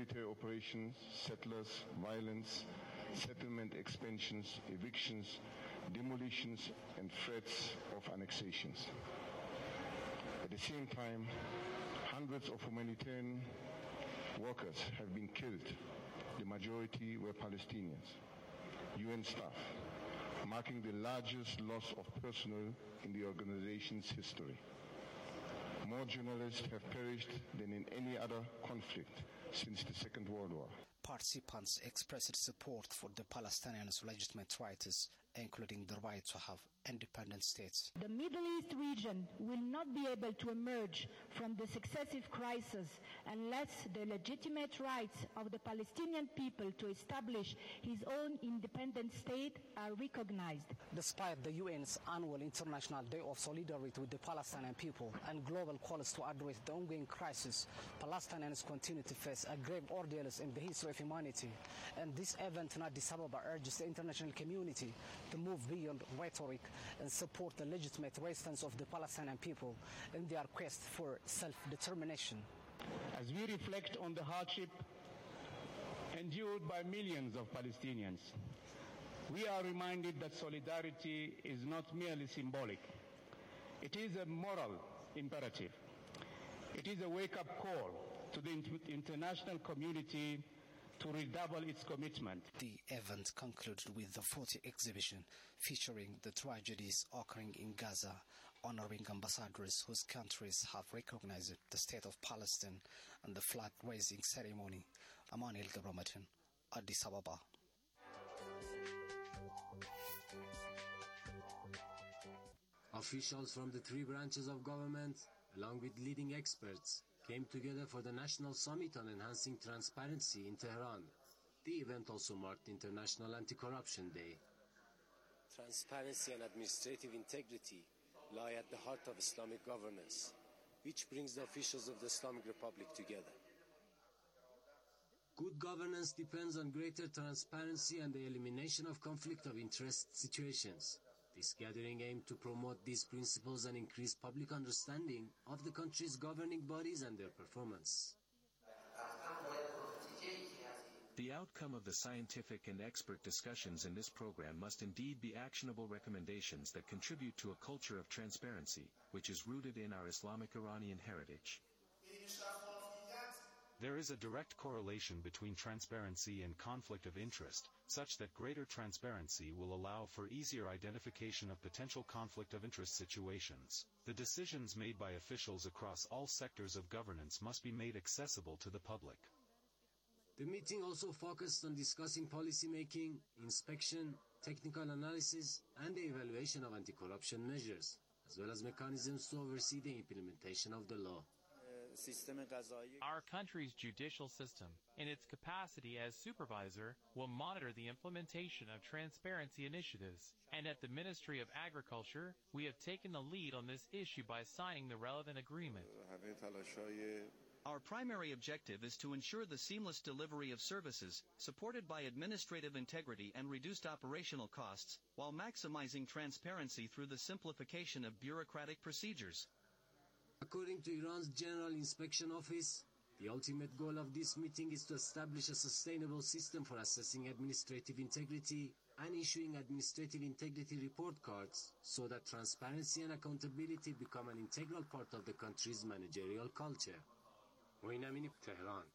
military operations, settlers, violence, settlement expansions, evictions, demolitions, and threats of annexations. At the same time, hundreds of humanitarian workers have been killed. The majority were Palestinians, UN staff, marking the largest loss of personnel in the organization's history. More journalists have perished than in any other conflict since the Second World War. Participants expressed support for the Palestinians' legitimate rights, including the right to have independent states. The Middle East region will not be able to emerge from the successive crises unless the legitimate rights of the Palestinian people to establish his own independent state are recognized. Despite the UN's annual International Day of Solidarity with the Palestinian people and global calls to address the ongoing crisis, Palestinians continue to face a grave ordeals in the history of humanity. And this event in Addis Ababa urges the international community to move beyond rhetoric and support the legitimate resistance of the Palestinian people in their quest for self-determination. As we reflect on the hardship endured by millions of Palestinians, we are reminded that solidarity is not merely symbolic. It is a moral imperative. It is a wake-up call to the international community to redouble its commitment. The event concluded with the photo exhibition featuring the tragedies occurring in Gaza, honoring ambassadors whose countries have recognized the state of Palestine, and the flag-raising ceremony. Emmanuel Gabramatin, Addis Ababa. Officials from the three branches of government, along with leading experts, came together for the National Summit on Enhancing Transparency in Tehran. The event also marked International Anti-Corruption Day. Transparency and administrative integrity lie at the heart of Islamic governance, which brings the officials of the Islamic Republic together. Good governance depends on greater transparency and the elimination of conflict of interest situations. This gathering aimed to promote these principles and increase public understanding of the country's governing bodies and their performance. The outcome of the scientific and expert discussions in this program must indeed be actionable recommendations that contribute to a culture of transparency, which is rooted in our Islamic Iranian heritage. There is a direct correlation between transparency and conflict of interest, such that greater transparency will allow for easier identification of potential conflict of interest situations. The decisions made by officials across all sectors of governance must be made accessible to the public. The meeting also focused on discussing policy making, inspection, technical analysis, and the evaluation of anti-corruption measures, as well as mechanisms to oversee the implementation of the law. Our country's judicial system, in its capacity as supervisor, will monitor the implementation of transparency initiatives. And at the Ministry of Agriculture, we have taken the lead on this issue by signing the relevant agreement. Our primary objective is to ensure the seamless delivery of services, supported by administrative integrity and reduced operational costs, while maximizing transparency through the simplification of bureaucratic procedures. According to Iran's General Inspection Office, the ultimate goal of this meeting is to establish a sustainable system for assessing administrative integrity and issuing administrative integrity report cards so that transparency and accountability become an integral part of the country's managerial culture. Moin Amini, Tehran.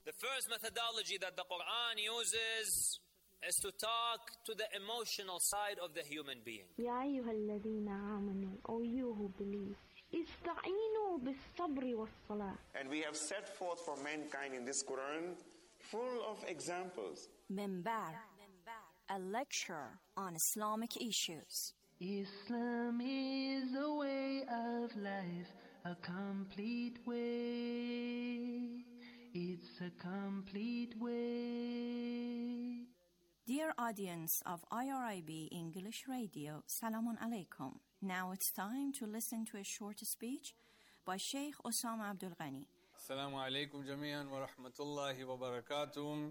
The first methodology that the Quran uses is to talk to the emotional side of the human being. يا أيها الذين آمنوا, O you who believe, استعينوا بالصبر والصلاة. And we have set forth for mankind in this Quran full of examples. Minbar, a lecture on Islamic issues. Islam is a way of life, a complete way. It's a complete way. Dear audience of IRIB English Radio, Salamun Alaikum. Now it's time to listen to a short speech by Sheikh Osama Abdul Ghani. Assalamu alaikum jami'an wa rahmatullahi wa barakatuh.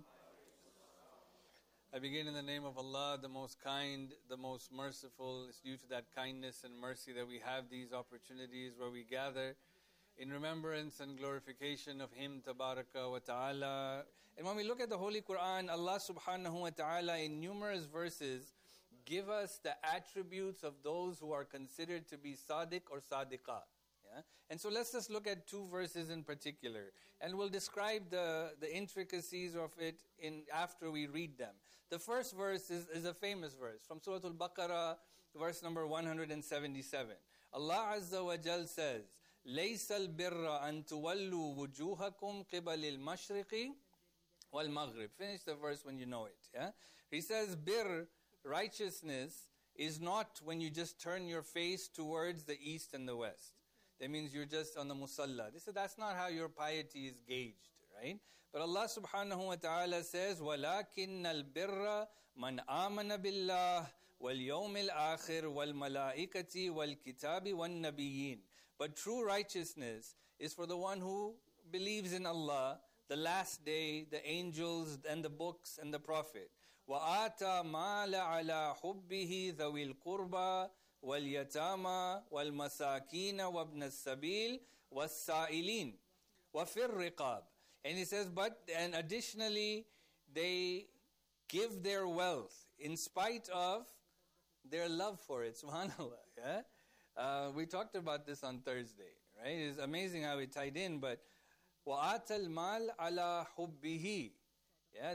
I begin in the name of Allah, the most kind, the most merciful. It's due to that kindness and mercy that we have these opportunities where we gather in remembrance and glorification of Him, Tabaraka wa Ta'ala. And when we look at the Holy Quran, Allah subhanahu wa ta'ala in numerous verses give us the attributes of those who are considered to be Sadiq or Sadiqa. Yeah? And so let's just look at two verses in particular. And we'll describe the intricacies of it after we read them. The first verse is a famous verse from Surah Al-Baqarah, verse number 177. Allah Azza wa Jal says, لَيْسَ الْبِرَّ أَن تُوَلُّوا وُجُوهَكُمْ قِبَلِ الْمَشْرِقِ وَالْمَغْرِبِ. Finish the verse when you know it. Yeah? He says, bir, righteousness, is not when you just turn your face towards the east and the west. That means you're just on the musalla. They said that's not how your piety is gauged, right? But Allah subhanahu wa ta'ala says, وَلَكِنَّ الْبِرَّ مَنْ آمَنَ بِاللَّهِ وَالْيَوْمِ الْآخِرِ وَالْمَلَائِكَةِ وَالْكِتَابِ وَالنَّبِيِّينَ. But true righteousness is for the one who believes in Allah, the last day, the angels and the books and the Prophet. وَآتَى مَالَ عَلَى حُبِّهِ ذَوِي الْقُرْبَى وَالْيَتَامَى وَالْمَسَاكِينَ وَابْنَ السَّبِيلِ وَالسَّائِلِينَ وَفِي الرِّقَابِ. And he says, and additionally, they give their wealth in spite of their love for it. SubhanAllah. Yeah? We talked about this on Thursday, right? It's amazing how it tied in, but وَآتَ الْمَالَ عَلَى حُبِّهِ. Yeah,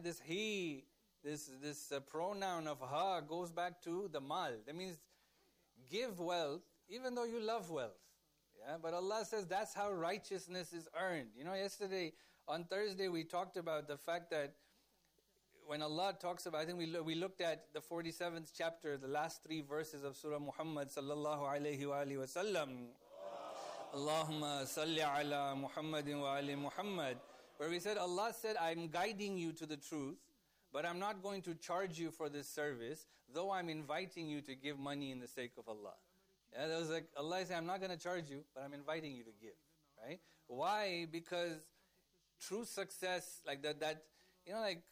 this pronoun of ha goes back to the mal. That means give wealth even though you love wealth. Yeah, but Allah says that's how righteousness is earned. You know, yesterday, on Thursday, we talked about the fact that when Allah talks about, I think we looked at the 47th chapter, the last 3 verses of Surah Muhammad sallallahu alayhi wa alihi wa sallam. Allahumma salli ala Muhammadin wa ali Muhammad. Where we said, Allah said, I'm guiding you to the truth, but I'm not going to charge you for this service, though I'm inviting you to give money in the sake of Allah. Yeah, that was like, Allah said, I'm not going to charge you, but I'm inviting you to give. Right? Why? Because true success, like that, you know, like,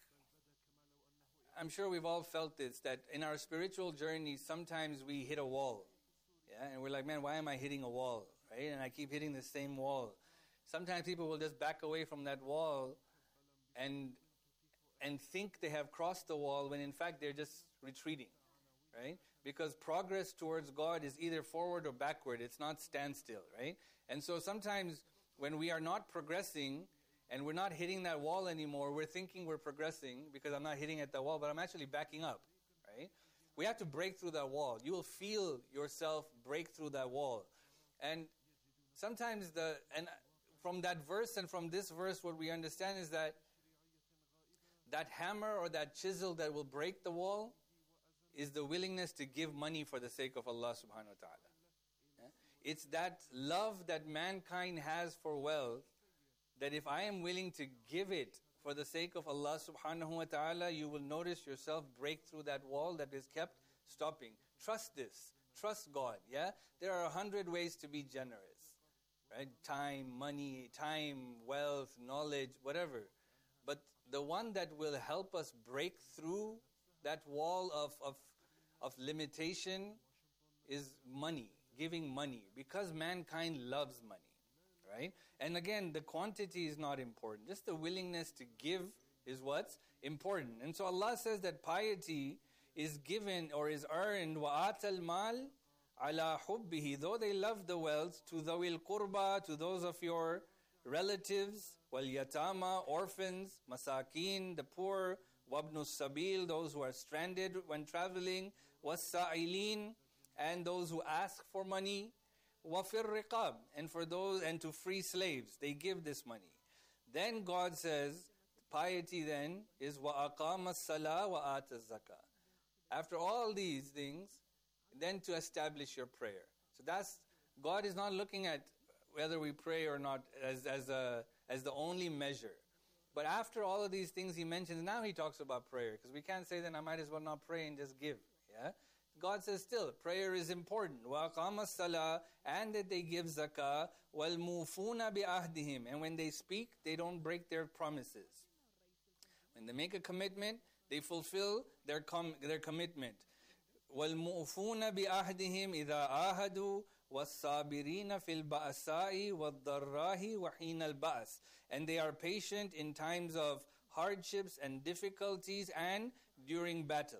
I'm sure we've all felt this, that in our spiritual journey, sometimes we hit a wall. Yeah, and we're like, man, why am I hitting a wall? Right? And I keep hitting the same wall. Sometimes people will just back away from that wall and think they have crossed the wall when in fact they're just retreating. Right? Because progress towards God is either forward or backward. It's not standstill, right? And so sometimes when we are not progressing and we're not hitting that wall anymore, we're thinking we're progressing because I'm not hitting at that wall, but I'm actually backing up, right? We have to break through that wall. You will feel yourself break through that wall. And sometimes from that verse and from this verse, what we understand is that hammer or that chisel that will break the wall is the willingness to give money for the sake of Allah subhanahu wa ta'ala. Yeah? It's that love that mankind has for wealth, that if I am willing to give it for the sake of Allah subhanahu wa ta'ala, you will notice yourself break through that wall that is kept stopping. Trust this. Trust God. Yeah? There are 100 ways to be generous. Right? Time, money, wealth, knowledge, whatever. But the one that will help us break through that wall of limitation is money, giving money, because mankind loves money, right? And again, the quantity is not important. Just the willingness to give is what's important. And so Allah says that piety is given or is earned, وَآتَ الْمَالِ عَلَى حُبِّهِ, though they love the wealth, to ذَوِي الْقُرْبَى, to those of your relatives, wal yatama, orphans, masakin, the poor, wabnu sabil, those who are stranded when traveling, was-sa'ilin, and those who ask for money, wafir riqab, and for those, and to free slaves, they give this money. Then God says, piety then is wa aqama as-salah wa ata az-zakah. After all these things, then to establish your prayer. So that's, God is not looking at whether we pray or not as the only measure. But after all of these things He mentions, now He talks about prayer. Because we can't say then I might as well not pray and just give. Yeah? God says still, prayer is important. وَأَقَامَ الصَّلَاةِ, and that they give zakah. وَالْمُوفُونَ بِأَهْدِهِمْ, and when they speak, they don't break their promises. When they make a commitment, they fulfill their commitment. وَالْمُوفُونَ بِأَهْدِهِمْ إِذَا آهَدُوا وَالصَّابِرِينَ فِي الْبَأْسَاءِ وَالضَّرَّاهِ وَحِينَ الْبَأْسِ, and they are patient in times of hardships and difficulties and during battle.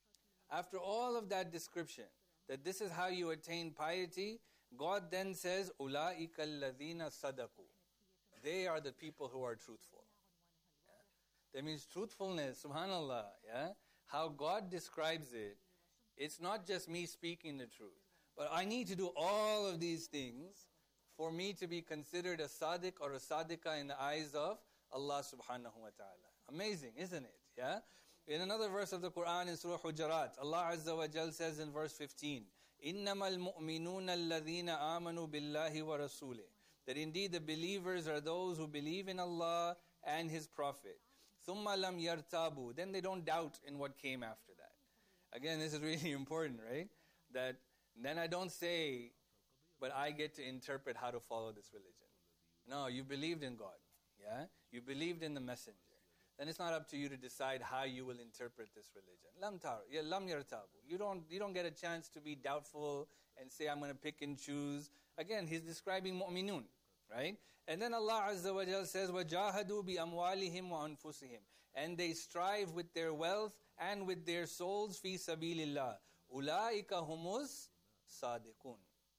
After all of that description, that this is how you attain piety, God then says, أُولَٰئِكَ الَّذِينَ صَدَقُوا, they are the people who are truthful. Yeah? That means truthfulness, subhanAllah, yeah? How God describes it, it's not just me speaking the truth, but I need to do all of these things for me to be considered a sadiq or a sadiqa in the eyes of Allah subhanahu wa ta'ala. Amazing, isn't it? Yeah? In another verse of the Quran in Surah Hujarat, Allah Azza wa Jal says in verse 15, إِنَّمَا الْمُؤْمِنُونَ الَّذِينَ آمَنُوا بِاللَّهِ وَرَسُولِهِ, that indeed the believers are those who believe in Allah and His Prophet. ثُمَّ لَمْ يَرْتَابُوا, then they don't doubt in what came after that. Again, this is really important, right? That then I don't say, but I get to interpret how to follow this religion. No, you believed in God. Yeah? You believed in the messenger. Then it's not up to you to decide how you will interpret this religion. Lam yartabu. You don't get a chance to be doubtful and say, I'm going to pick and choose. Again, He's describing mu'minun, right? And then Allah Azza wa Jal says, وَجَاهَدُوا بِأَمْوَالِهِمْ وَأَنفُسِهِمْ, and they strive with their wealth and with their souls, فِي سَبِيلِ اللَّهِ أُولَٰئِكَ هُمُ الصَّادِقُونَ,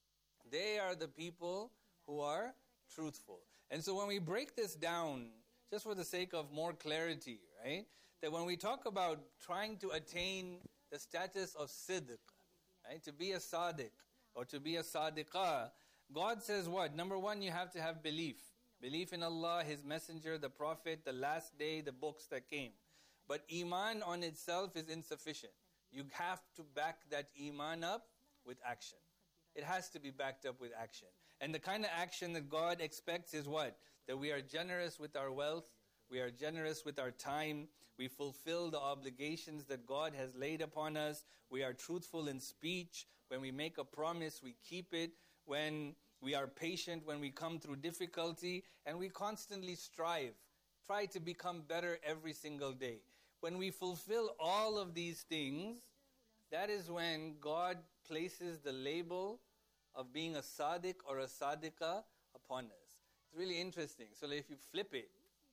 they are the people who are truthful. And so when we break this down, just for the sake of more clarity, right? That when we talk about trying to attain the status of sidq, right? To be a sadiq or to be a sadiqah, God says what? Number one, you have to have belief. Belief in Allah, His Messenger, the Prophet, the last day, the books that came. But iman on itself is insufficient. You have to back that iman up with action. It has to be backed up with action. And the kind of action that God expects is what? That we are generous with our wealth, we are generous with our time, we fulfill the obligations that God has laid upon us, we are truthful in speech, when we make a promise, we keep it, when we are patient, when we come through difficulty, and we constantly strive, try to become better every single day. When we fulfill all of these things, that is when God places the label of being a sadiq or a sadiqa upon us. It's really interesting. So if you flip it,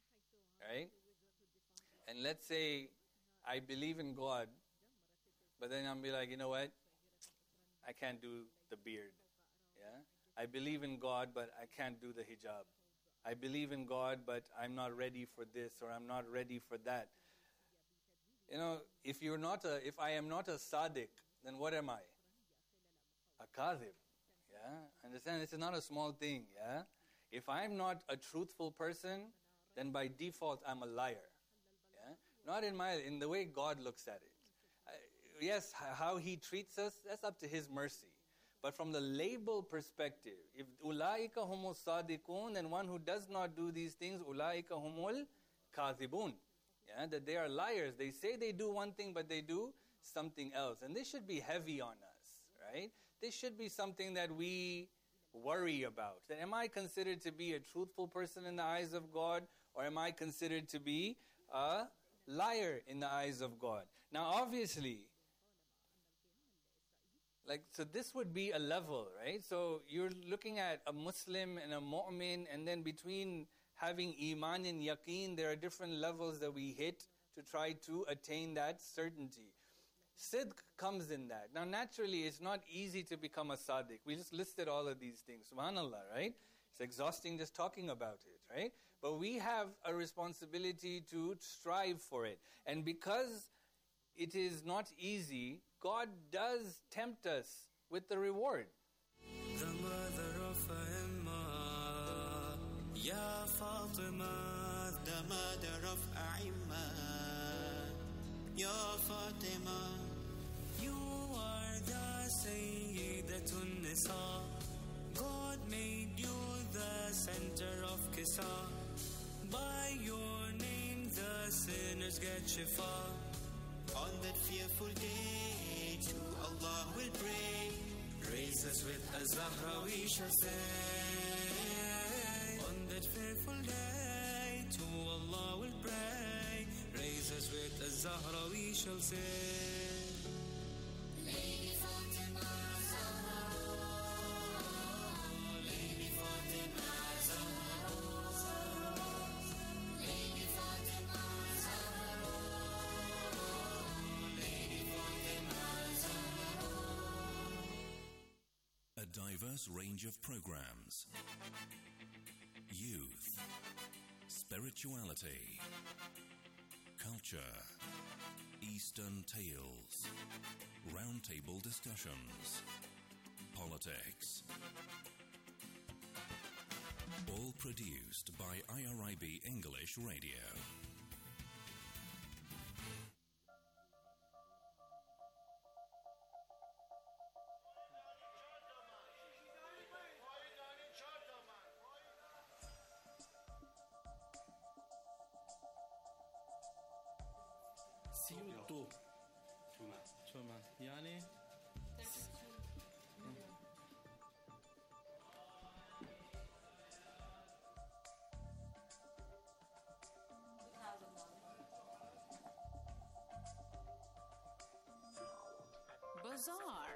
right? And let's say I believe in God, but then I'll be like, you know what? I can't do the beard. Yeah? I believe in God, but I can't do the hijab. I believe in God, but I'm not ready for this or I'm not ready for that. You know, if I am not a sadiq, then what am I? A kadhib. Yeah? Understand? This is not a small thing. Yeah? If I'm not a truthful person, then by default I'm a liar. Yeah? Not in the way God looks at it. Yes, how He treats us, that's up to His mercy. But from the label perspective, if ulaika humul sadiqun, then one who does not do these things, ulaika humul kadhibun. Yeah, that they are liars. They say they do one thing, but they do something else. And this should be heavy on us, right? This should be something that we worry about. That am I considered to be a truthful person in the eyes of God, or am I considered to be a liar in the eyes of God? Now obviously, so this would be a level, right? So you're looking at a Muslim and a mu'min, and then between having iman and yaqeen, there are different levels that we hit to try to attain that certainty. Sidq comes in that. Now naturally, it's not easy to become a sadiq. We just listed all of these things. SubhanAllah, right? It's exhausting just talking about it, right? But we have a responsibility to strive for it. And because it is not easy, God does tempt us with the reward. The mother of Aimma, Ya Fatima, the mother of Aimma, Ya Fatima, you are the Sayyidatun Nisa. God made you the center of Kisa. By your name the sinners get shifa. On that fearful day to Allah will pray. Raise us with a Zahra we shall say. On that fearful day to Allah will pray. Raise us with a Zahra we shall say. Lady Fatima Zahra, Lady Fatima Zahra, Lady Fatima Zahra, Lady Fatima Zahra. A diverse range of programs. Youth, spirituality, culture, Eastern tales, roundtable discussions, politics. All produced by IRIB English Radio. سيوتو شومان يعني Bazaar.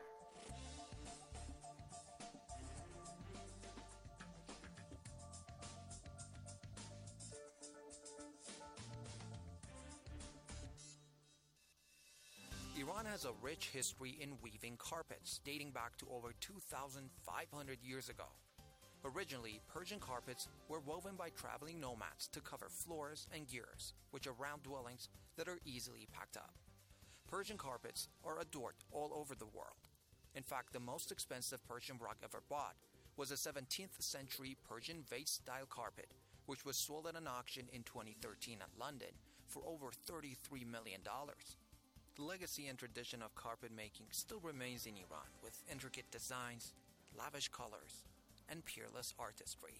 Iran has a rich history in weaving carpets, dating back to over 2,500 years ago. Originally, Persian carpets were woven by traveling nomads to cover floors and gears, which are round dwellings that are easily packed up. Persian carpets are adored all over the world. In fact, the most expensive Persian rug ever bought was a 17th century Persian vase-style carpet, which was sold at an auction in 2013 at London for over $33 million. The legacy and tradition of carpet making still remains in Iran, with intricate designs, lavish colors, and peerless artistry.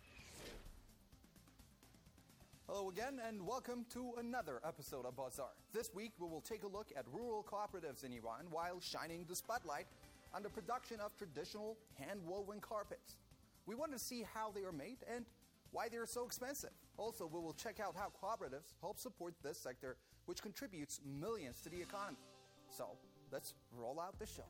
Hello again, and welcome to another episode of Bazaar. This week, we will take a look at rural cooperatives in Iran while shining the spotlight on the production of traditional hand-woven carpets. We want to see how they are made and why they are so expensive. Also, we will check out how cooperatives help support this sector, which contributes millions to the economy. So, let's roll out the show.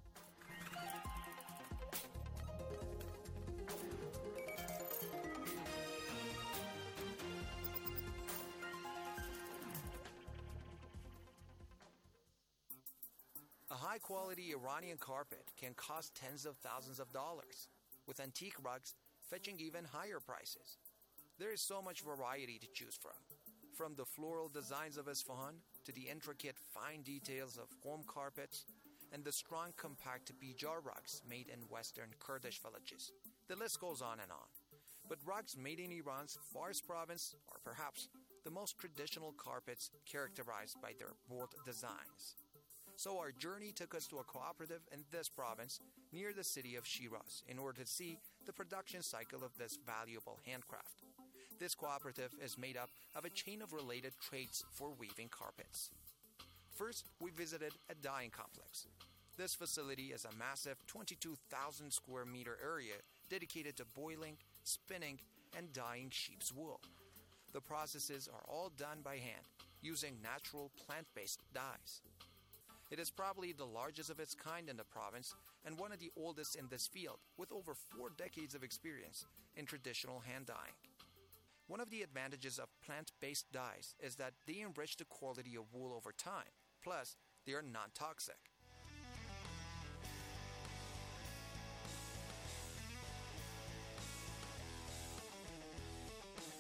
A high-quality Iranian carpet can cost tens of thousands of dollars, with antique rugs fetching even higher prices. There is so much variety to choose from the floral designs of Isfahan to the intricate fine details of home carpets and the strong compact bijar rugs made in western Kurdish villages. The list goes on and on. But rugs made in Iran's Fars province are perhaps the most traditional carpets, characterized by their bold designs. So our journey took us to a cooperative in this province near the city of Shiraz in order to see the production cycle of this valuable handcraft. This cooperative is made up of a chain of related trades for weaving carpets. First, we visited a dyeing complex. This facility is a massive 22,000 square meter area dedicated to boiling, spinning, and dyeing sheep's wool. The processes are all done by hand, using natural plant-based dyes. It is probably the largest of its kind in the province and one of the oldest in this field, with over 4 decades of experience in traditional hand dyeing. One of the advantages of plant-based dyes is that they enrich the quality of wool over time, plus they are non-toxic.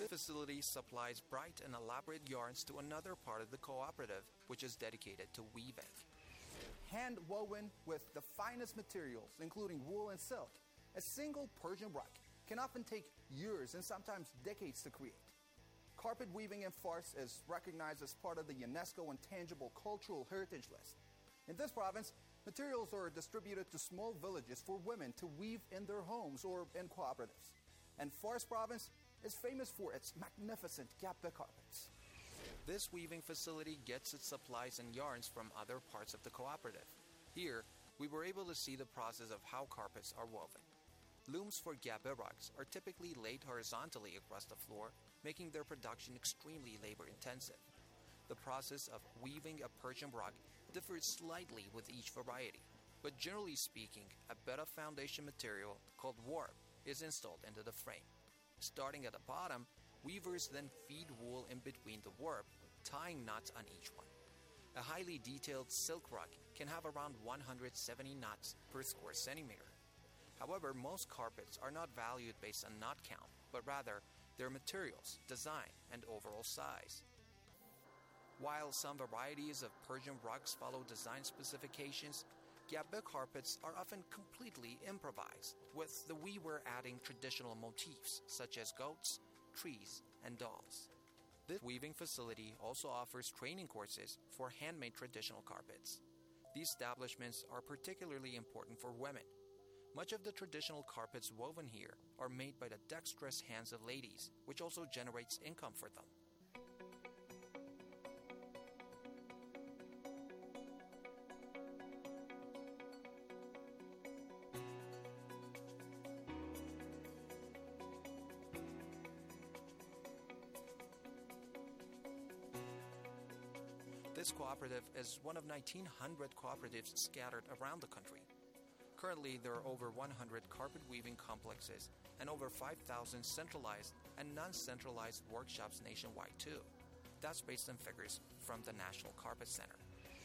This facility supplies bright and elaborate yarns to another part of the cooperative, which is dedicated to weaving. Hand woven with the finest materials, including wool and silk, a single Persian rug can often take years and sometimes decades to create. Carpet weaving in Fars is recognized as part of the UNESCO Intangible Cultural Heritage List. In this province, materials are distributed to small villages for women to weave in their homes or in cooperatives. And Fars province is famous for its magnificent gape carpets. This weaving facility gets its supplies and yarns from other parts of the cooperative. Here, we were able to see the process of how carpets are woven. Looms for gape rugs are typically laid horizontally across the floor, making their production extremely labor-intensive. The process of weaving a Persian rug differs slightly with each variety, but generally speaking, a bed of foundation material called warp is installed into the frame. Starting at the bottom, weavers then feed wool in between the warp, tying knots on each one. A highly detailed silk rug can have around 170 knots per square centimeter. However, most carpets are not valued based on knot count, but rather their materials, design, and overall size. While some varieties of Persian rugs follow design specifications, gape carpets are often completely improvised, with the weaver adding traditional motifs such as goats, trees, and dolls. This weaving facility also offers training courses for handmade traditional carpets. These establishments are particularly important for women. Much of the traditional carpets woven here are made by the dexterous hands of ladies, which also generates income for them. This cooperative is one of 1,900 cooperatives scattered around the country. Currently, there are over 100 carpet weaving complexes and over 5,000 centralized and non-centralized workshops nationwide too. That's based on figures from the National Carpet Center.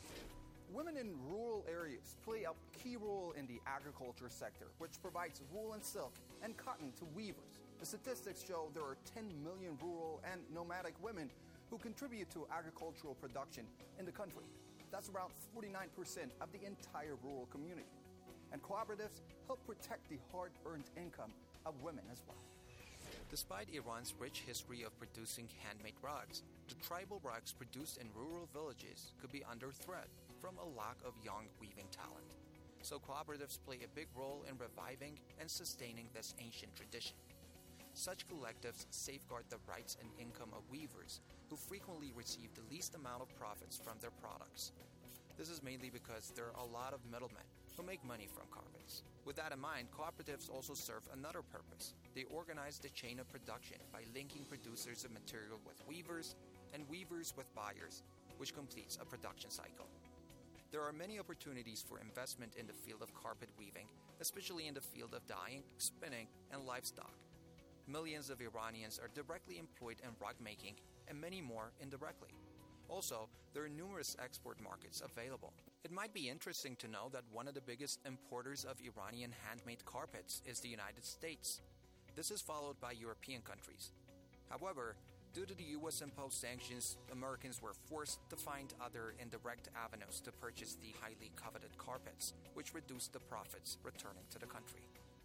Women in rural areas play a key role in the agriculture sector, which provides wool and silk and cotton to weavers. The statistics show there are 10 million rural and nomadic women who contribute to agricultural production in the country. That's around 49% of the entire rural community. And cooperatives help protect the hard-earned income of women as well. Despite Iran's rich history of producing handmade rugs, the tribal rugs produced in rural villages could be under threat from a lack of young weaving talent. So cooperatives play a big role in reviving and sustaining this ancient tradition. Such collectives safeguard the rights and income of weavers who frequently receive the least amount of profits from their products. This is mainly because there are a lot of middlemen who make money from carpets. With that in mind, cooperatives also serve another purpose. They organize the chain of production by linking producers of material with weavers and weavers with buyers, which completes a production cycle. There are many opportunities for investment in the field of carpet weaving, especially in the field of dyeing, spinning, and livestock. Millions of Iranians are directly employed in rug making, and many more indirectly. Also, there are numerous export markets available. It might be interesting to know that one of the biggest importers of Iranian handmade carpets is the United States. This is followed by European countries. However, due to the US-imposed sanctions, Americans were forced to find other indirect avenues to purchase the highly coveted carpets, which reduced the profits returning to the country.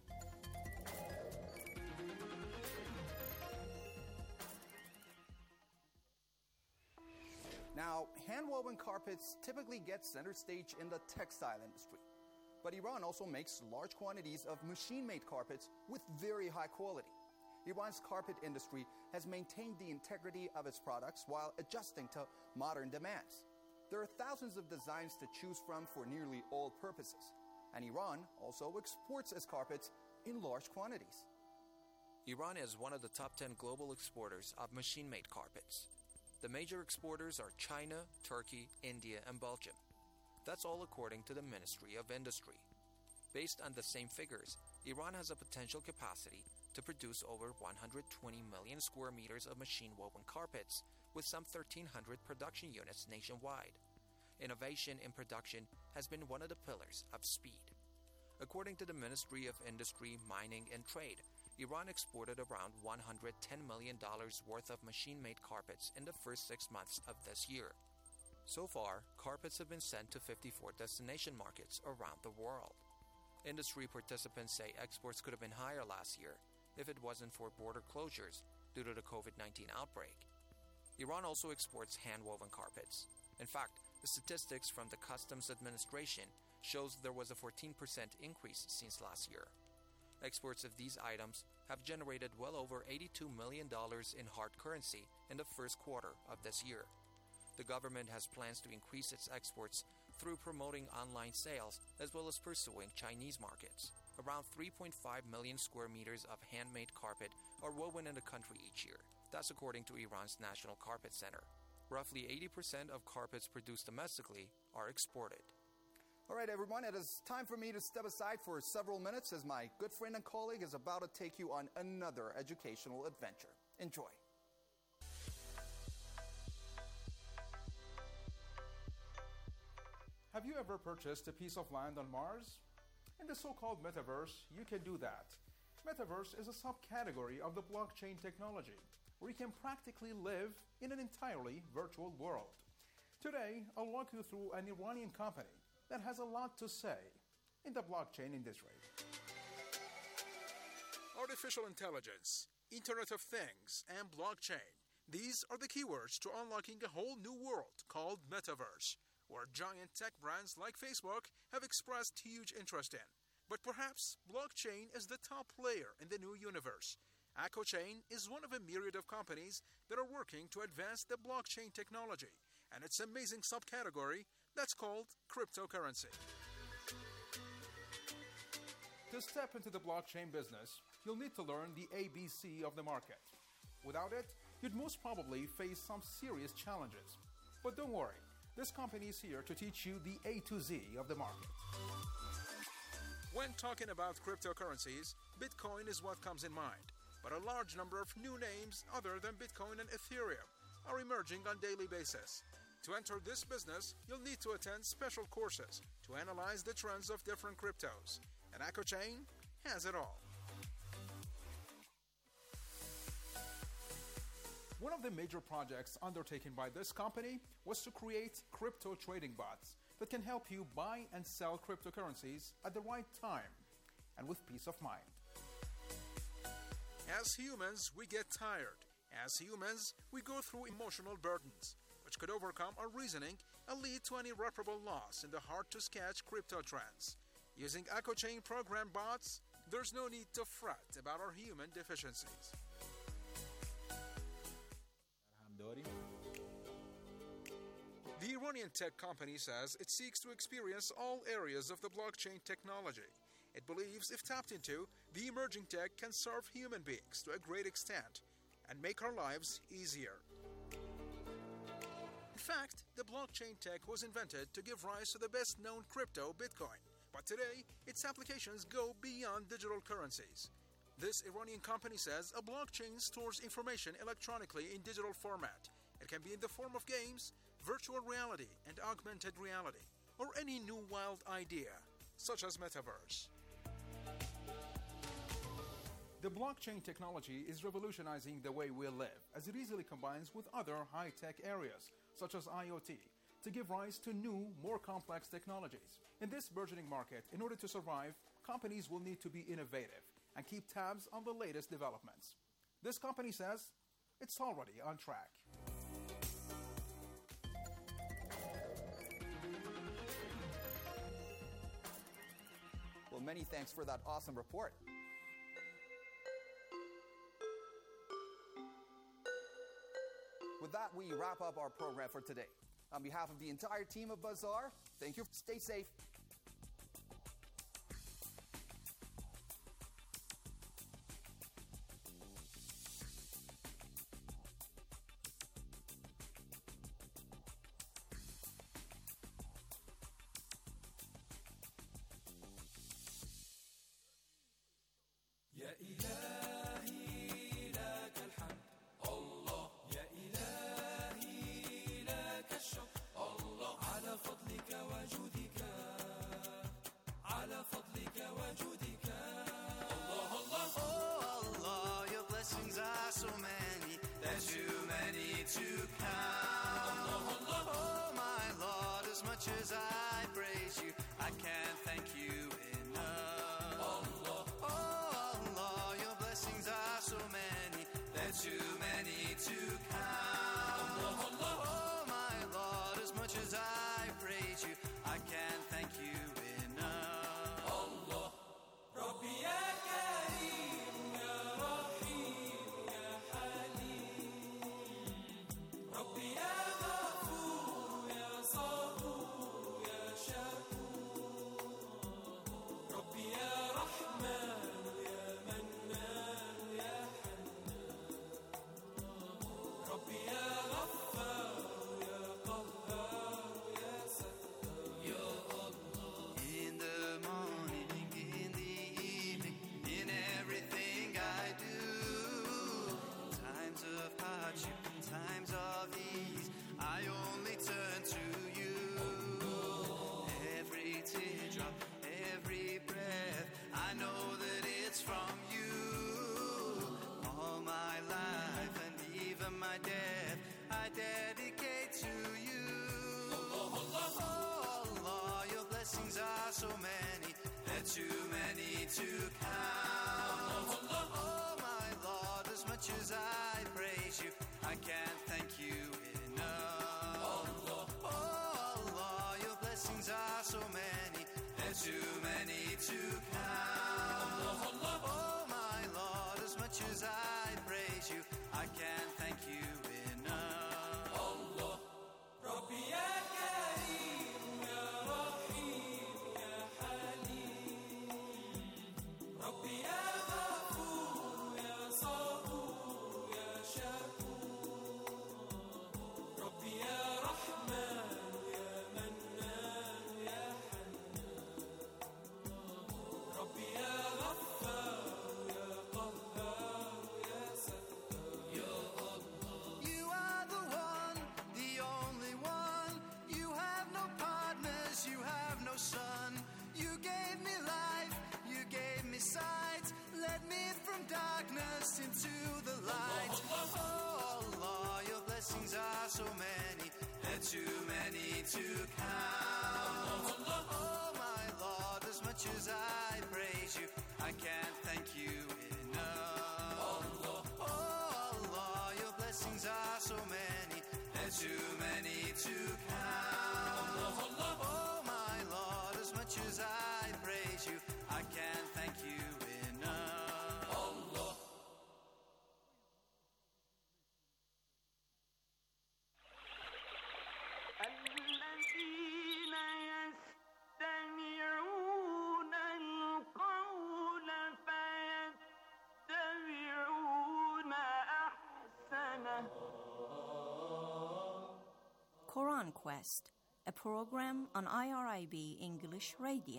Now, hand-woven carpets typically get center stage in the textile industry. But Iran also makes large quantities of machine-made carpets with very high quality. Iran's carpet industry has maintained the integrity of its products while adjusting to modern demands. There are thousands of designs to choose from for nearly all purposes. And Iran also exports its carpets in large quantities. Iran is one of the top 10 global exporters of machine-made carpets. The major exporters are China, Turkey, India, and Belgium. That's all according to the Ministry of Industry. Based on the same figures, Iran has a potential capacity to produce over 120 million square meters of machine-woven carpets, with some 1,300 production units nationwide. Innovation in production has been one of the pillars of speed. According to the Ministry of Industry, Mining, and Trade, Iran exported around $110 million worth of machine-made carpets in the first 6 months of this year. So far, carpets have been sent to 54 destination markets around the world. Industry participants say exports could have been higher last year if it wasn't for border closures due to the COVID-19 outbreak. Iran also exports hand-woven carpets. In fact, the statistics from the Customs Administration shows there was a 14% increase since last year. Exports of these items have generated well over $82 million in hard currency in the first quarter of this year. The government has plans to increase its exports through promoting online sales as well as pursuing Chinese markets. Around 3.5 million square meters of handmade carpet are woven in the country each year. That's according to Iran's National Carpet Center. Roughly 80% of carpets produced domestically are exported. All right, everyone, it is time for me to step aside for several minutes as my good friend and colleague is about to take you on another educational adventure. Enjoy. Have you ever purchased a piece of land on Mars? In the so-called metaverse, you can do that. Metaverse is a subcategory of the blockchain technology, where you can practically live in an entirely virtual world. Today, I'll walk you through an Iranian company that has a lot to say in the blockchain industry. Artificial intelligence, Internet of Things, and blockchain. These are the keywords to unlocking a whole new world called Metaverse, where giant tech brands like Facebook have expressed huge interest in. But perhaps blockchain is the top player in the new universe. AccoChain is one of a myriad of companies that are working to advance the blockchain technology and its amazing subcategory that's called cryptocurrency. To step into the blockchain business, you'll need to learn the ABC of the market. Without it, you'd most probably face some serious challenges. But don't worry, this company is here to teach you the A to Z of the market. When talking about cryptocurrencies, Bitcoin is what comes in mind. But a large number of new names other than Bitcoin and Ethereum are emerging on a daily basis. To enter this business, you'll need to attend special courses to analyze the trends of different cryptos. And AccoChain has it all. One of the major projects undertaken by this company was to create crypto trading bots that can help you buy and sell cryptocurrencies at the right time and with peace of mind. As humans, we get tired. As humans, we go through emotional burdens, which could overcome our reasoning and lead to an irreparable loss in the hard-to-sketch crypto trends. Using AccoChain program bots, there's no need to fret about our human deficiencies. The Iranian tech company says it seeks to experience all areas of the blockchain technology. It believes if tapped into, the emerging tech can serve human beings to a great extent and make our lives easier. In fact, the blockchain tech was invented to give rise to the best-known crypto, Bitcoin. But today, its applications go beyond digital currencies. This Iranian company says a blockchain stores information electronically in digital format. It can be in the form of games, virtual reality, and augmented reality, or any new wild idea, such as metaverse. The blockchain technology is revolutionizing the way we live, as it easily combines with other high-tech areas, such as IoT, to give rise to new, more complex technologies. In this burgeoning market, in order to survive, companies will need to be innovative and keep tabs on the latest developments. This company says it's already on track. Well, many thanks for that awesome report. With that, we wrap up our program for today. On behalf of the entire team of Bazaar, thank you. Stay safe. وجودك thank you enough. Allah, oh Allah, your blessings are so many, they're too many to count. Allah, Allah, oh my Lord, as much as I praise you, I can't thank you enough. Allah, Rabbi ya Kareem, ya Rahim, ya Halim, Rabbi ya Ghafoor, ya Sabur, ya Shakur, Rabbi ya Rahman, ya Mannan, ya Hannan, Rabbi ya Ghaffar, ya Qahhar, ya Sattar, ya Allah. In the morning, in the evening, in everything I do, times of hardship, times of ease, I only turn to you. Every teardrop, every breath, I know that it's from you. All my life and even my death, I dedicate to you. Oh Allah, your blessings are so many, they're too many to count. Oh my Lord, as much as I praise you, I can't thank you enough. Oh Allah, your blessings are so many, they're too many to count. Oh my Lord, as much as I praise you, I can't thank you enough. Allah, Rabbi ya Kareem, ya Rahim, ya Halim, Rabbi ya Ghafoor, ya Sabur, ya Shakur, Rabbi ya Rahman, ya Mannan, ya Hannan, Rabbi ya Ghaffar, ya Qahhar, ya Sattar, ya Allah. You are the one, the only one. You have no partners, you have no son. You gave me life, you gave me sight, led me from darkness into the light. Oh Allah, your blessings are so many, they're too many to count. Oh my Lord, as much as I praise you, I can't thank you enough. Oh Allah, your blessings are so many, they're too many to count. Oh my Lord, as much as I praise you, I can't thank you enough. Allah. الذين يستمعون القول فيتبعون أحسنه. Quran Quest, a program on IRIB English Radio.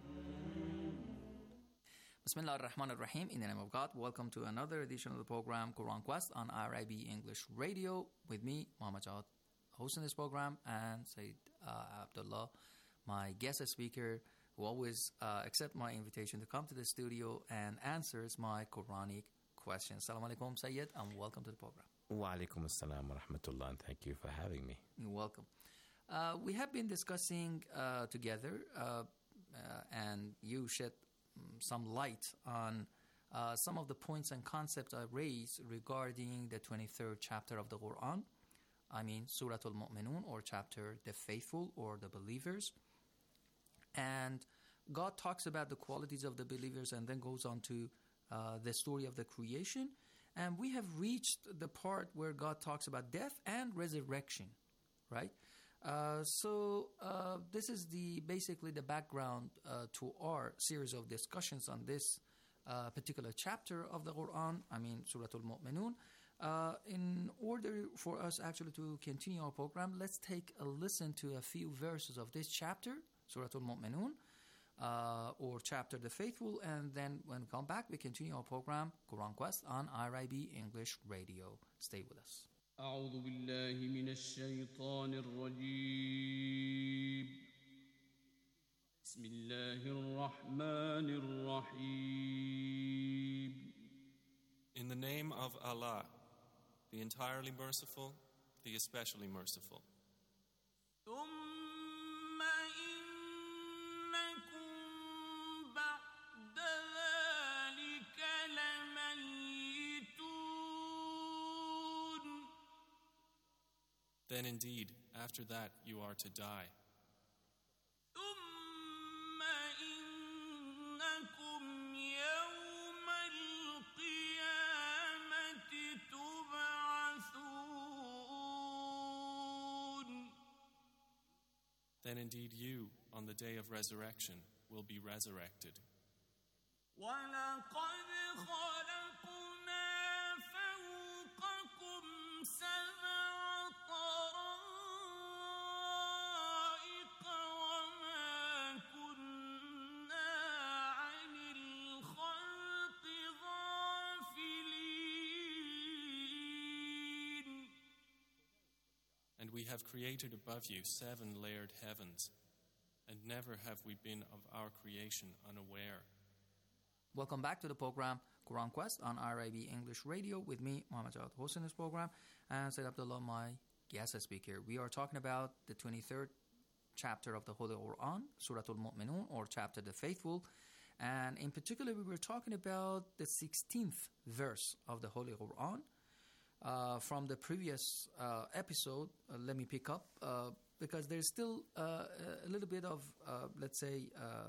Bismillah ar-Rahman ar-Rahim. In the name of God, welcome to another edition of the program Quran Quest on IRIB English Radio with me, Muhammad Jawad, hosting this program, and Sayyid Abdullah, my guest speaker, who always accepts my invitation to come to the studio and answers my Quranic questions. Assalamu alaikum, Sayyid, and welcome to the program. Wa alaikum assalam wa rahmatullah, and thank you for having me. You're welcome. We have been discussing together, and you shed some light on some of the points and concepts I raised regarding the 23rd chapter of the Quran. I mean, Surah Al-Mu'minun, or chapter The Faithful, or the Believers. And God talks about the qualities of the believers and then goes on to the story of the creation. And we have reached the part where God talks about death and resurrection, right? So this is basically the background to our series of discussions on this particular chapter of the Quran, I mean Surah Al-Mu'minun. In order for us actually to continue our program, let's take a listen to a few verses of this chapter, Surah Al-Mu'minun, or chapter The Faithful, and then when we come back, we continue our program, Quran Quest, on IRIB English Radio. Stay with us. أعوذ بالله من الشيطان الرجيم بسم الله الرحمن الرحيم In the name of Allah, the entirely merciful, the especially merciful. ثم إنكم Then indeed, after that you are to die. ثم إنكم يوم القيامة تبعثون. Then indeed you, on the day of resurrection, will be resurrected. وَلَقَدْ خَلَقْنَا فَوْقَكُمْ سَبْعَ طَرَائِقَ وَمَا كُنَّا عَنِ الْخَلْقِ غَافِلِينَ. And we have created above you 7 layered heavens, and never have we been of our creation unaware. Welcome back to the program Quran Quest on IRIB English Radio with me, Muhammad Jawad, hosting this program, and Sayyid Abdullah, my guest speaker. We are talking about the 23rd chapter of the Holy Quran, Surah Al-Mu'minun, or chapter The Faithful. And in particular, we were talking about the 16th verse of the Holy Quran. From the previous episode, let me pick up, because there's still a little bit of, let's say,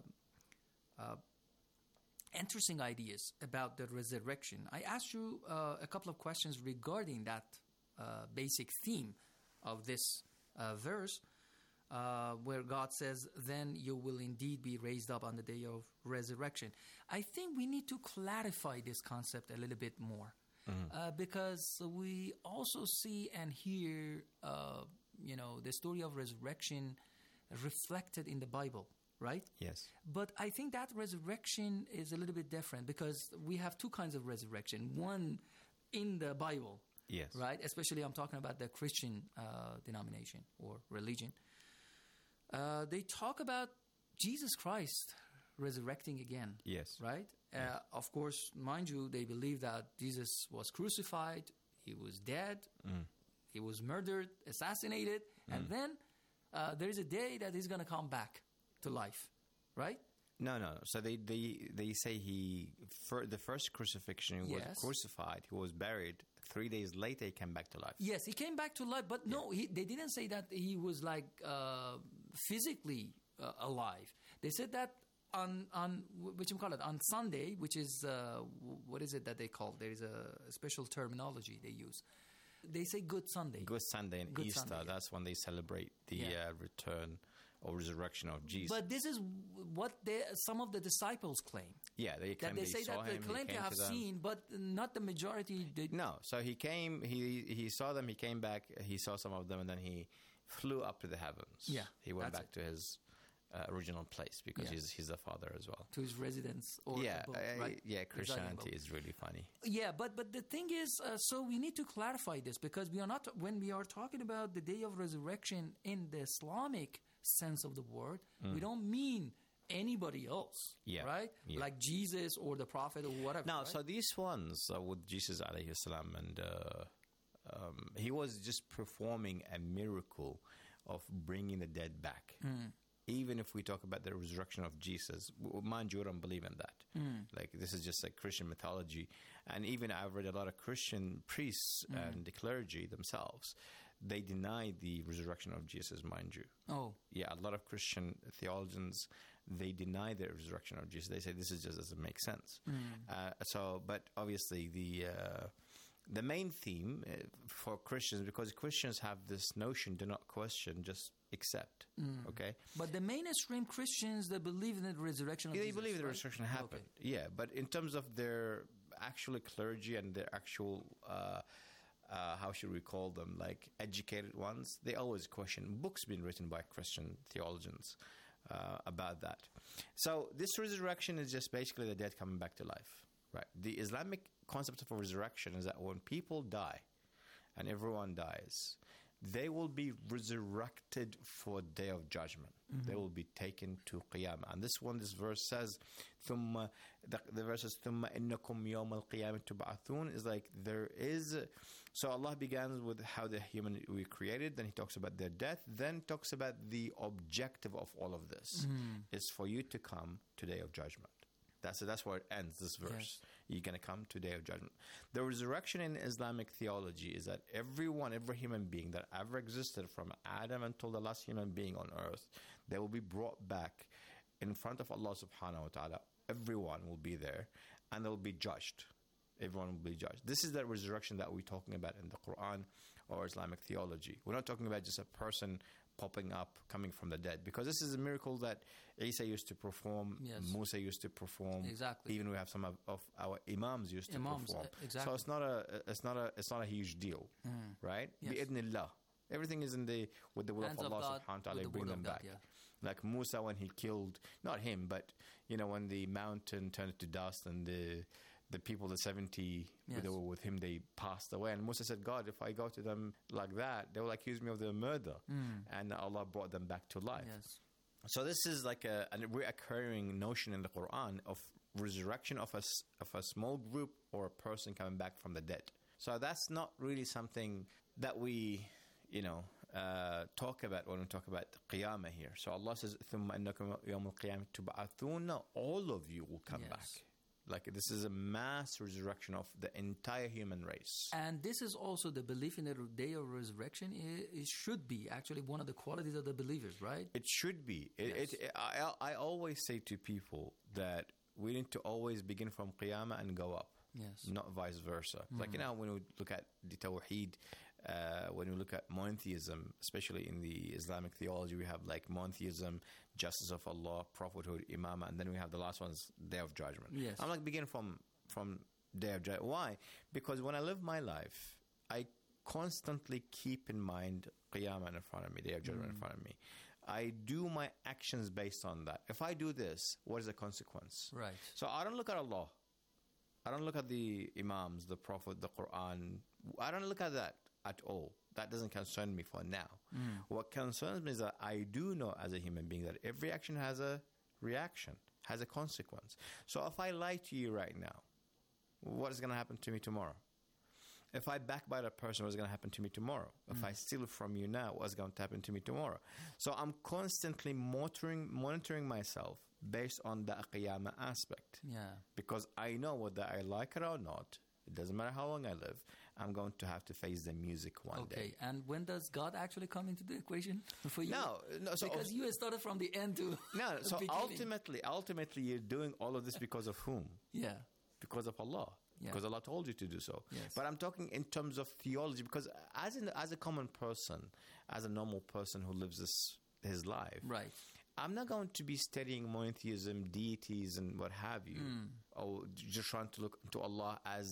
interesting ideas about the resurrection. I asked you a couple of questions regarding that basic theme of this verse, where God says, then you will indeed be raised up on the day of resurrection. I think we need to clarify this concept a little bit more, because we also see and hear, the story of resurrection reflected in the Bible. Right? Yes. But I think that resurrection is a little bit different, because we have two kinds of resurrection. One in the Bible. Yes. Right? Especially I'm talking about the Christian denomination or religion. They talk about Jesus Christ resurrecting again. Yes. Right? Of course, mind you, they believe that Jesus was crucified, he was dead, he was murdered, assassinated, and then there is a day that he's going to come back to life, right? No. So they say the first crucifixion, he was crucified, he was buried. 3 days later, he came back to life. Yes, he came back to life, but no, they didn't say that he was like physically alive. They said that on which we call it on Sunday, which is what is it that they call? There is a special terminology they use. They say Good Sunday. Good Sunday and Easter. Sunday, that's when they celebrate the return or resurrection of Jesus. But this is what some of the disciples claim. Yeah, they claim they say saw that him, they claim to have seen, but not the majority did. No, so he came, he saw them, he came back, he saw some of them, and then he flew up to the heavens. Yeah, he went back to his original place, because he's the Father as well. To his residence. Or right? Christianity is really funny. Yeah, but the thing is, so we need to clarify this, because we are not, when we are talking about the day of resurrection in the Islamic sense of the word, we don't mean anybody else, right? Yeah. Like Jesus or the Prophet or whatever. Now, right? so these ones with Jesus alayhi salam, and he was just performing a miracle of bringing the dead back. Even if we talk about the resurrection of Jesus, mind you, I don't believe in that. Like, this is just like Christian mythology. And even I've read a lot of Christian priests and the clergy themselves. They deny the resurrection of Jesus, mind you. Oh. Yeah, a lot of Christian theologians, they deny the resurrection of Jesus. They say this is just doesn't make sense. But obviously the main theme for Christians, because Christians have this notion, do not question, just accept. Okay? But the mainstream Christians, they believe in the resurrection of Jesus. They believe the resurrection happened. Okay. Yeah, but in terms of their actual clergy and their actual... how should we call them, like educated ones, they always question. Books been written by Christian theologians about that. So this resurrection is just basically the dead coming back to life, right? The Islamic concept of resurrection is that when people die and everyone dies, they will be resurrected for day of judgment. They will be taken to Qiyamah. And this verse says, the verse says, ثُمَّ إِنَّكُمْ يَوْمَ الْقِيَامَةِ تُبْعَثُونَ, is like there is... So Allah begins with how the human we created, then He talks about their death, then talks about the objective of all of this is for you to come to day of judgment. That's where it ends, this verse. You're going to come to day of judgment. The resurrection in Islamic theology is that every human being that ever existed from Adam until the last human being on earth, they will be brought back in front of Allah subhanahu wa ta'ala. Everyone will be there and they'll be judged. Everyone will be judged. This is the resurrection that we're talking about in the Quran or Islamic theology. We're not talking about just a person popping up, coming from the dead, because this is a miracle that Isa used to perform, Musa used to perform. Exactly. Even we have some of our imams used to perform. Exactly. So it's not a huge deal, right? Bi'idhnillah. Everything is with the will of Allah subhanahu wa ta'ala. Bring them back. Like Musa, when he killed, not him, but when the mountain turned to dust and the people, the 70 that were with him, they passed away. And Musa said, God, if I go to them like that, they will accuse me of the murder. And Allah brought them back to life. So this is like a reoccurring notion in the Quran of resurrection of a small group or a person coming back from the dead. So that's not really something that we, talk about when we talk about Qiyamah here. So Allah says, ثُمَّ أَنَّكُمْ يَوْمُ الْقِيَامَةِ تُبْعَثُونَ. All of you will come back. Like this is a mass resurrection of the entire human race. And this is also the belief in the day of resurrection. It should be actually one of the qualities of the believers, right? It should be. I always say to people that we need to always begin from Qiyamah and go up. Yes. Not vice versa. Like, when we look at the Tawheed, when we look at monotheism, especially in the Islamic theology, we have like monotheism, justice of Allah, prophethood, imamah, and then we have the last one's day of judgment. Yes. I'm like begin from day of judgment. Why? Because when I live my life, I constantly keep in mind Qiyamah in front of me, day of judgment in front of me. I do my actions based on that. If I do this, what is the consequence? Right. So I don't look at Allah. I don't look at the imams, the prophet, the Quran. I don't look at that at all. That doesn't concern me for now. What concerns me is that I do know as a human being that every action has a reaction, has a consequence. So if I lie to you right now, what is going to happen to me tomorrow? If I backbite a person, what's going to happen to me tomorrow? If I steal from you now, what's going to happen to me tomorrow? So I'm constantly monitoring myself based on the Qiyamah aspect. Yeah. Because I know whether I like it or not, it doesn't matter how long I live, I'm going to have to face the music one day. Okay, and when does God actually come into the equation for you? No. So because you started from the end to so beginning. ultimately, you're doing all of this because of whom? Yeah. Because of Allah. Yeah. Because Allah told you to do so. Yes. But I'm talking in terms of theology, because as a common person, as a normal person who lives his life, right, I'm not going to be studying monotheism, deities, and what have you, or just trying to look to Allah as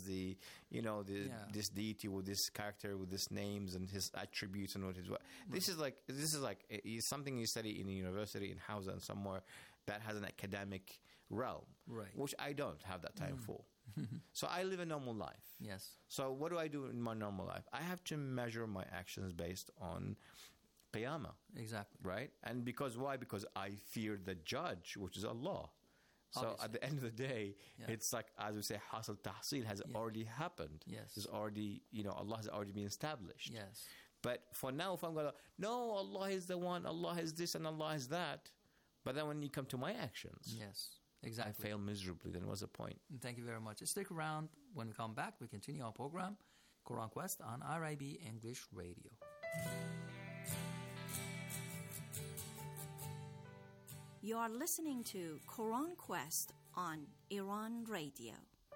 this deity with this character, with these names and his attributes and what his what. This is like something you study in a university in Hausa and somewhere that has an academic realm, right? Which I don't have that time for. So I live a normal life. Yes. So what do I do in my normal life? I have to measure my actions based on Qiyamah. Exactly. Right? And why? Because I fear the judge, which is Allah. So Obviously. at the end of the day, it's like, as we say, hasil tahsil has already happened. Yes. It's already, Allah has already been established. Yes. But for now, if I'm going to, no, Allah is the one, Allah is this and Allah is that. But then when you come to my actions. Yes. Exactly. I fail miserably. Then what's the point? Thank you very much. Stick around. When we come back, we continue our program, Quran Quest, on RIB English Radio. You are listening to Quran Quest on Iran Radio.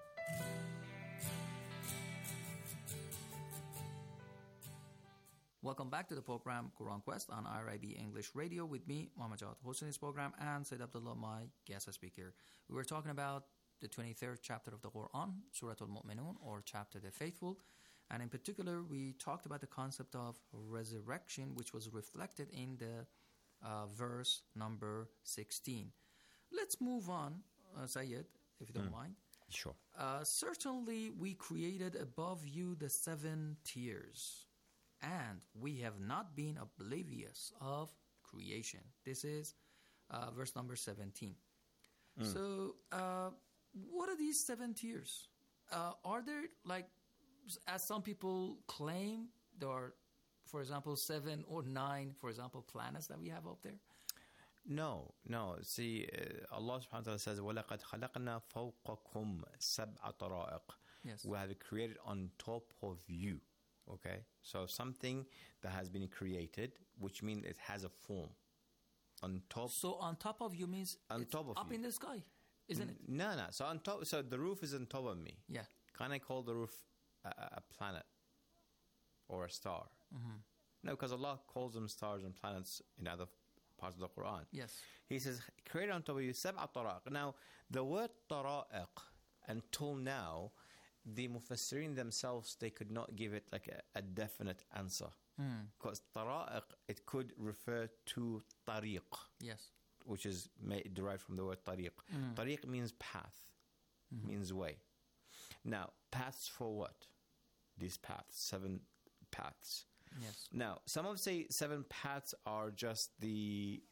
Welcome back to the program Quran Quest on RIB English Radio with me, Muhammad Jawad, hosting this program, and Sayyid Abdullah, my guest speaker. We were talking about the 23rd chapter of the Quran, Surah Al-Mu'minun, or Chapter the Faithful. And in particular, we talked about the concept of resurrection, which was reflected in the verse number 16. Let's move on, Sayyid, if you don't mind. Sure. Certainly, we created above you the 7 tiers, and we have not been oblivious of creation. This is verse number 17. So, what are these 7 tiers? Are there, like, as some people claim, there are, for example, 7 or 9, for example, planets that we have up there? No. See, Allah subhanahu wa ta'ala says, وَلَقَدْ خَلَقْنَا فَوْقَكُمْ سَبْعَ طَرَائِقَ. Yes. We have created on top of you. Okay? So something that has been created, which means it has a form. On top. So on top of you means on it's top of up you. in the sky, isn't it? No. So on top. So the roof is on top of me. Yeah. Can I call the roof a planet or a star? Mm-hmm. No, because Allah calls them stars and planets in other parts of the Quran. Yes. He says, create on top of you سبع طرائق. Now, the word طرائق, until now, the Mufassirin themselves, they could not give it like a definite answer. Because طرائق, it could refer to طريق. Yes. Which is derived from the word طريق. طريق means path, means way. Now, paths for what? These paths, 7 paths. Yes. Now, some of say 7 paths are just the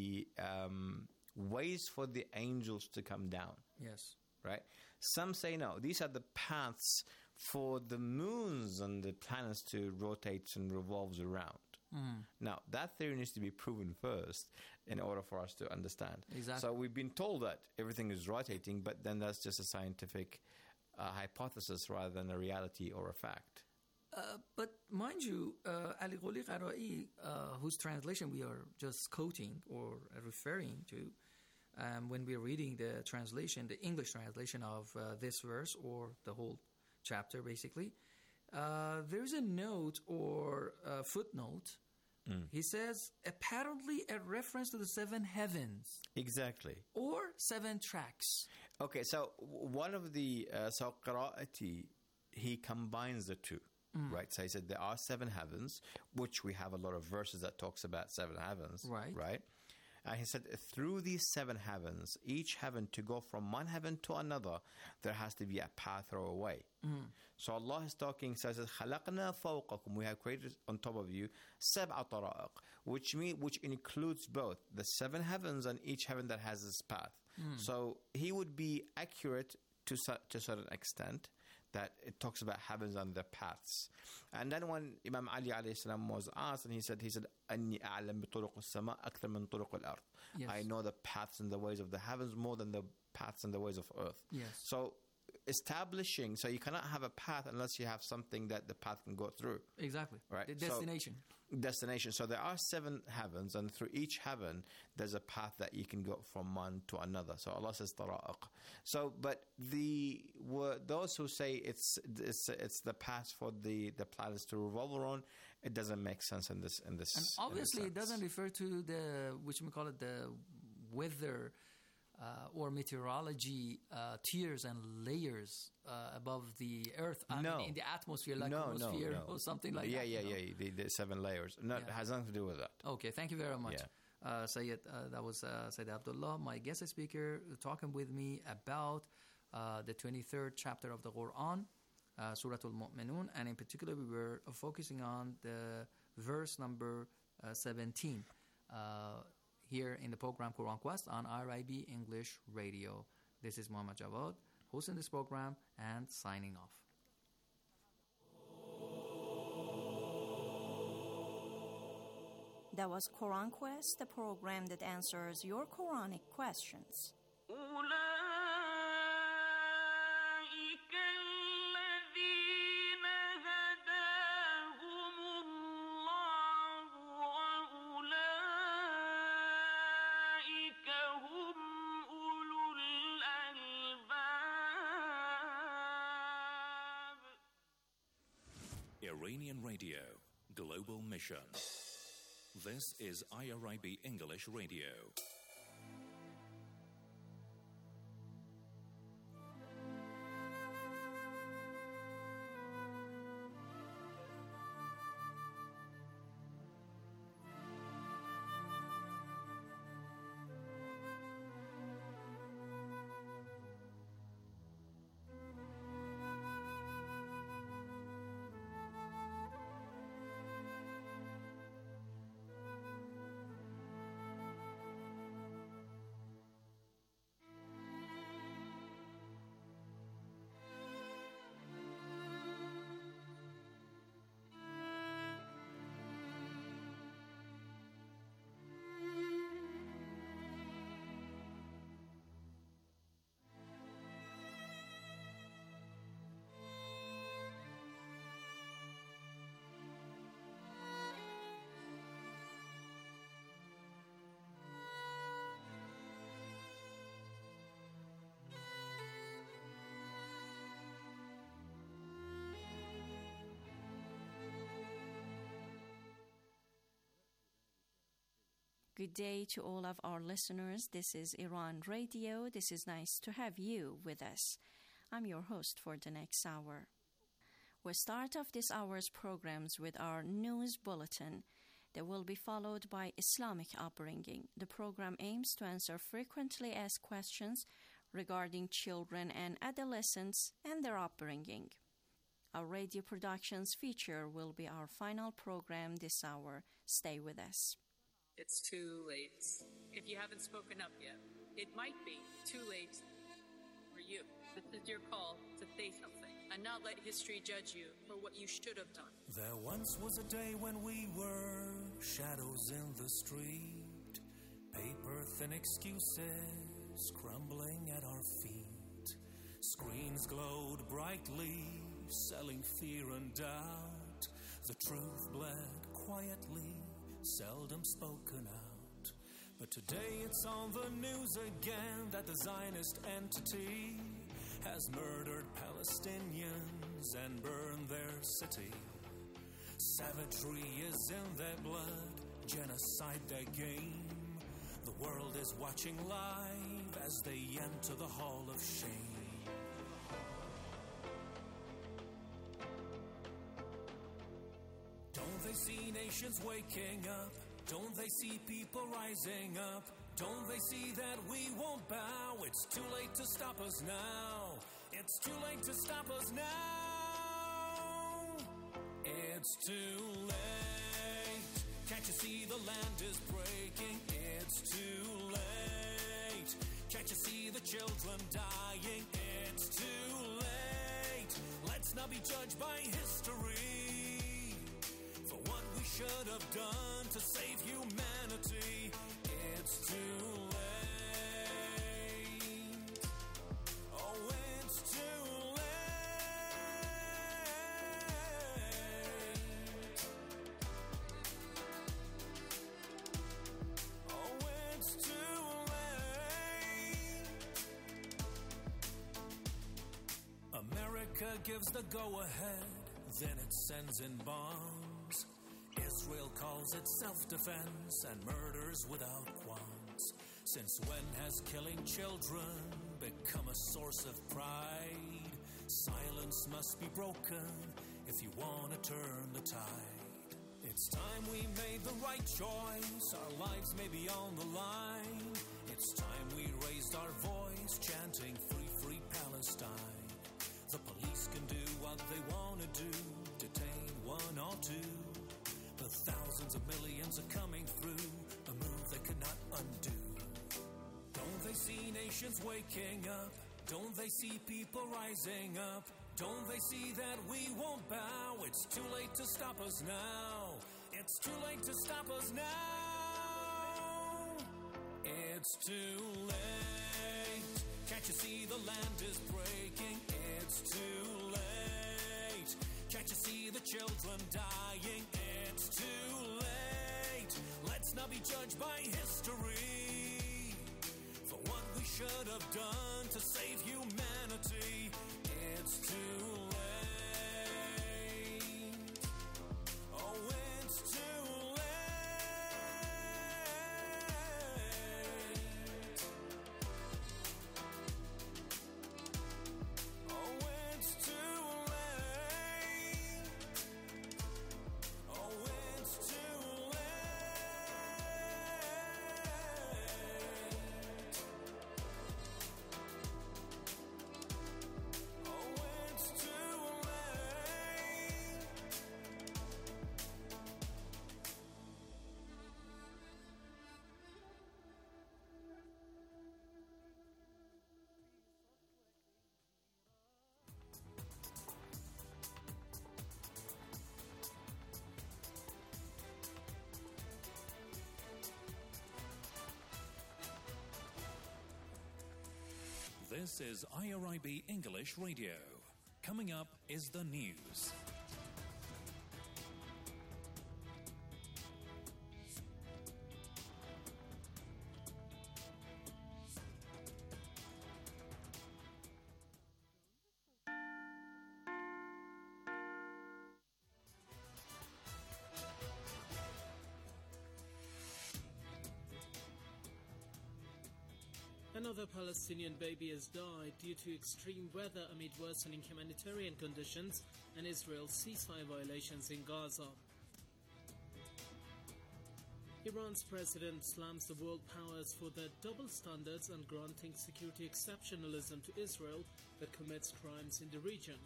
ways for the angels to come down. Yes. Right? Some say no. These are the paths for the moons and the planets to rotate and revolves around. Now, that theory needs to be proven first in order for us to understand. Exactly. So we've been told that everything is rotating, but then that's just a scientific hypothesis rather than a reality or a fact. But mind you, Ali Ghuli Qarai, whose translation we are just quoting or referring to, when we're reading the translation, the English translation of this verse or the whole chapter, basically, there's a note or a footnote. He says, apparently a reference to the 7 heavens. Exactly. Or 7 tracks. Okay, so one of the, so Qira'ati, he combines the two. Right, so he said there are 7 heavens, which we have a lot of verses that talks about 7 heavens. Right. And he said through these 7 heavens, each heaven to go from one heaven to another, there has to be a path or a way. So Allah is talking, says, خَلَقْنَا فَوْقَكُمْ, we have created on top of you 7 طرائق, which includes both the 7 heavens and each heaven that has this path. So he would be accurate to a certain extent, that it talks about heavens and their paths. And then when Imam Ali alayhi salam was asked, and he said, أَنِّي أَعْلَمْ بِطُرُقِ السَّمَاءِ أَكْثَرْ مِنْ طُرُقِ الْأَرْضِ. I know the paths and the ways of the heavens more than the paths and the ways of earth. Yes. So establishing, so you cannot have a path unless you have something that the path can go through. Exactly. Right. The destination. Destination. So there are 7 heavens, and through each heaven, there's a path that you can go from one to another. So Allah says طرائق. So, but those who say it's the path for the planets to revolve around, it doesn't make sense in this. And obviously, it doesn't refer to the weather or meteorology tiers and layers above the earth. I mean, in the atmosphere, like atmosphere or something like that. Yeah. The 7 layers. No, it has nothing to do with that. Okay, thank you very much. Sayyid, that was Sayyid Abdullah, my guest speaker, talking with me about the 23rd chapter of the Quran, Surah Al-Mu'minun, and in particular we were focusing on the verse number 17 here in the program Quran Quest on IRIB English Radio. This is Muhammad Jawad, hosting this program and signing off. That was Quran Quest, the program that answers your Quranic questions. Iranian Radio, Global Mission. This is IRIB English Radio. Good day to all of our listeners. This is Iran Radio. This is nice to have you with us. I'm your host for the next hour. We'll start off this hour's programs with our news bulletin. That will be followed by Islamic upbringing. The program aims to answer frequently asked questions regarding children and adolescents and their upbringing. Our radio productions feature will be our final program this hour. Stay with us. It's too late. If you haven't spoken up yet, it might be too late for you. This is your call to say something and not let history judge you for what you should have done. There once was a day when we were shadows in the street, paper-thin excuses crumbling at our feet. Screens glowed brightly, selling fear and doubt. The truth bled quietly, seldom spoken out. But today it's on the news again that the Zionist entity has murdered Palestinians and burned their city. Savagery is in their blood, genocide their game. The world is watching live as they enter the hall of shame. Don't they see nations waking up? Don't they see people rising up? Don't they see that we won't bow? It's too late to stop us now. It's too late to stop us now. It's too late. Can't you see the land is breaking? It's too late. Can't you see the children dying? It's too late. Let's not be judged by history for what we should have done to save humanity. It's too late. Oh, it's too late. Oh, it's too late. America gives the go-ahead, then it sends in bombs. Israel calls it self-defense and murders without qualms. Since when has killing children become a source of pride? Silence must be broken if you want to turn the tide. It's time we made the right choice. Our lives may be on the line. It's time we raised our voice, chanting free, free Palestine. The police can do what they want to do, detain one or two. But thousands of millions are coming through, a move they cannot undo. Don't they see nations waking up? Don't they see people rising up? Don't they see that we won't bow? It's too late to stop us now. It's too late to stop us now. It's too late. Can't you see the land is breaking? It's too late. Can't you see the children dying? It's too late. Let's not be judged by history for what we should have done to save humanity. It's too late. Oh, it's too late. Oh, it's too late. Oh, it's too late. Oh, it's too late. This is IRIB English Radio. Coming up is the news. Another Palestinian baby has died due to extreme weather amid worsening humanitarian conditions and Israel's ceasefire violations in Gaza. Iran's president slams the world powers for their double standards and granting security exceptionalism to Israel that commits crimes in the region.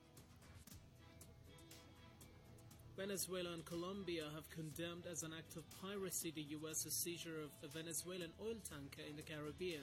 Venezuela and Colombia have condemned as an act of piracy the U.S.'s seizure of a Venezuelan oil tanker in the Caribbean.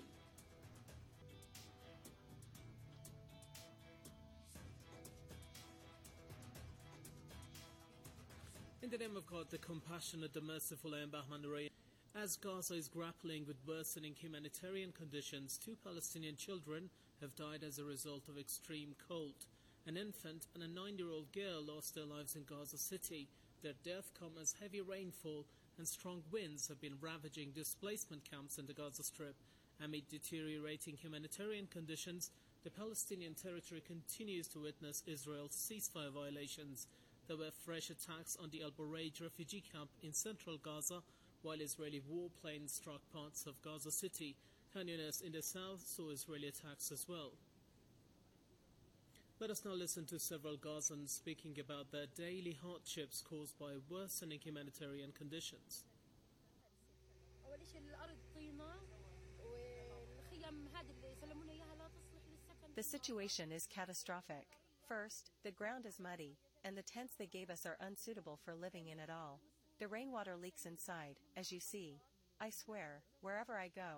In the name of God, the compassionate, the merciful, I am Bahman Ray. As Gaza is grappling with worsening humanitarian conditions, 2 Palestinian children have died as a result of extreme cold. An infant and a 9-year-old girl lost their lives in Gaza City. Their death comes as heavy rainfall and strong winds have been ravaging displacement camps in the Gaza Strip. Amid deteriorating humanitarian conditions, the Palestinian territory continues to witness Israel's ceasefire violations. There were fresh attacks on the Al Bureij refugee camp in central Gaza, while Israeli warplanes struck parts of Gaza City. Khan Yunis in the south saw Israeli attacks as well. Let us now listen to several Gazans speaking about their daily hardships caused by worsening humanitarian conditions. The situation is catastrophic. First, the ground is muddy, and the tents they gave us are unsuitable for living in at all. The rainwater leaks inside, as you see. I swear, wherever I go,